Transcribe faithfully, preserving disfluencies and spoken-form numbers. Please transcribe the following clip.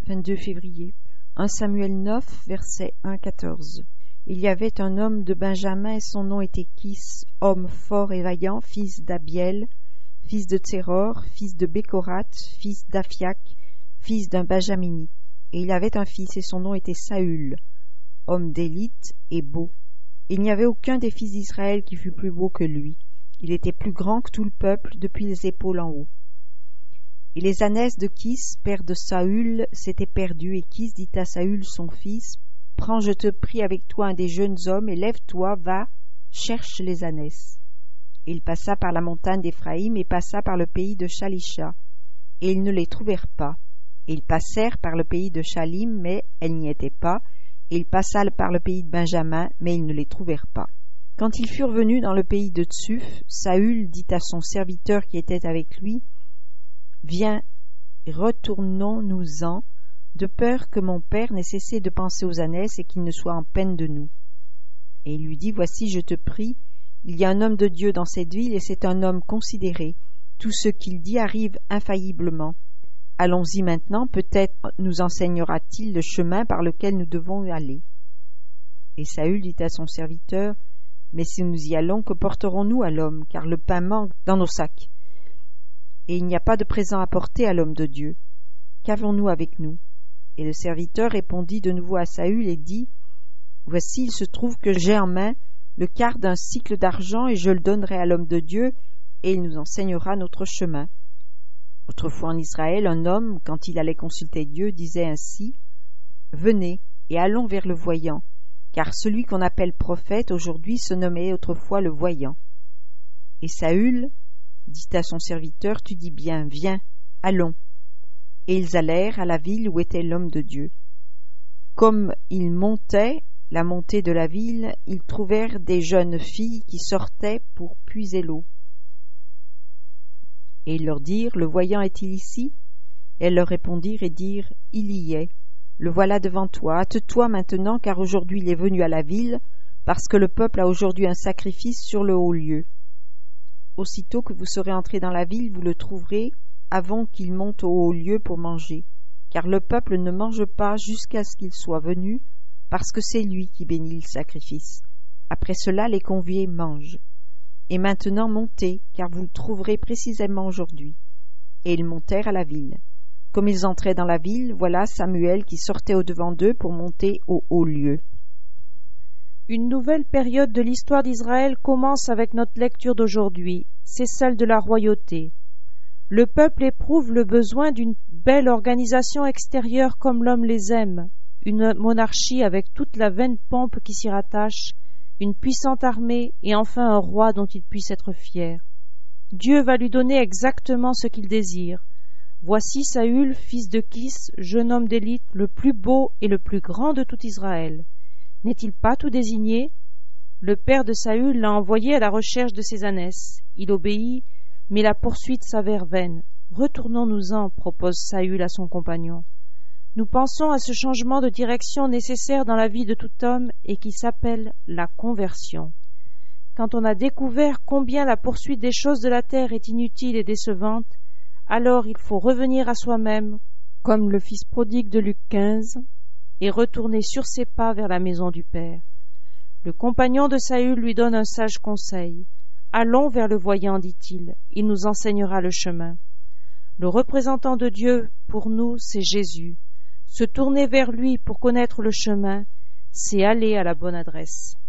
vingt-deux février. un Samuel neuf, versets un à quatorze. Il y avait un homme de Benjamin, et son nom était Kis, homme fort et vaillant, fils d'Abiel, fils de Tséror, fils de Bécorat, fils d'Aphiac, fils d'un Benjaminite. Et il avait un fils, et son nom était Saül, homme d'élite et beau. Il n'y avait aucun des fils d'Israël qui fût plus beau que lui. Il était plus grand que tout le peuple, depuis les épaules en haut. Et les ânesses de Kis, père de Saül, s'étaient perdues, et Kis dit à Saül son fils, « Prends, je te prie, avec toi un des jeunes hommes, et lève-toi, va, cherche les ânesses. » Et il passa par la montagne d'Éphraïm, et passa par le pays de Shalisha, et ils ne les trouvèrent pas. Et ils passèrent par le pays de Shalim, mais elles n'y étaient pas, et ils passèrent par le pays de Benjamin, mais ils ne les trouvèrent pas. Quand ils furent venus dans le pays de Tsuf, Saül dit à son serviteur qui était avec lui, « Viens, retournons-nous-en, de peur que mon père n'ait cessé de penser aux ânesses et qu'il ne soit en peine de nous. » Et il lui dit, « Voici, je te prie, il y a un homme de Dieu dans cette ville, et c'est un homme considéré. Tout ce qu'il dit arrive infailliblement. Allons-y maintenant, peut-être nous enseignera-t-il le chemin par lequel nous devons aller. » Et Saül dit à son serviteur, « Mais si nous y allons, que porterons-nous à l'homme, car le pain manque dans nos sacs, et il n'y a pas de présent à porter à l'homme de Dieu. Qu'avons-nous avec nous ?» Et le serviteur répondit de nouveau à Saül et dit, « Voici, il se trouve que j'ai en main le quart d'un sicle d'argent, et je le donnerai à l'homme de Dieu, et il nous enseignera notre chemin. » Autrefois en Israël, un homme, quand il allait consulter Dieu, disait ainsi, « Venez, et allons vers le voyant, car celui qu'on appelle prophète aujourd'hui se nommait autrefois le voyant. » Et Saül dit à son serviteur, « Tu dis bien, viens, allons. » Et ils allèrent à la ville où était l'homme de Dieu. Comme ils montaient la montée de la ville, ils trouvèrent des jeunes filles qui sortaient pour puiser l'eau. Et ils leur dirent, « Le voyant est-il ici ?» Et elles leur répondirent et dirent, « Il y est. Le voilà devant toi. Hâte-toi maintenant, car aujourd'hui il est venu à la ville, parce que le peuple a aujourd'hui un sacrifice sur le haut lieu. Aussitôt que vous serez entrés dans la ville, vous le trouverez avant qu'il monte au haut lieu pour manger, car le peuple ne mange pas jusqu'à ce qu'il soit venu, parce que c'est lui qui bénit le sacrifice. Après cela, les conviés mangent. Et maintenant montez, car vous le trouverez précisément aujourd'hui. » Et ils montèrent à la ville. Comme ils entraient dans la ville, voilà Samuel qui sortait au-devant d'eux pour monter au haut lieu. Une nouvelle période de l'histoire d'Israël commence avec notre lecture d'aujourd'hui. C'est celle de la royauté. Le peuple éprouve le besoin d'une belle organisation extérieure comme l'homme les aime, une monarchie avec toute la vaine pompe qui s'y rattache, une puissante armée et enfin un roi dont il puisse être fier. Dieu va lui donner exactement ce qu'il désire. Voici Saül, fils de Kis, jeune homme d'élite, le plus beau et le plus grand de tout Israël. N'est-il pas tout désigné? Le père de Saül l'a envoyé à la recherche de ses ânesses. Il obéit, mais la poursuite s'avère vaine. Retournons-nous-en, propose Saül à son compagnon. Nous pensons à ce changement de direction nécessaire dans la vie de tout homme et qui s'appelle la conversion. Quand on a découvert combien la poursuite des choses de la terre est inutile et décevante, alors il faut revenir à soi-même, comme le fils prodigue de Luc quinze, et retourner sur ses pas vers la maison du Père. Le compagnon de Saül lui donne un sage conseil. « Allons vers le voyant, dit-il, il nous enseignera le chemin. » Le représentant de Dieu, pour nous, c'est Jésus. Se tourner vers lui pour connaître le chemin, c'est aller à la bonne adresse.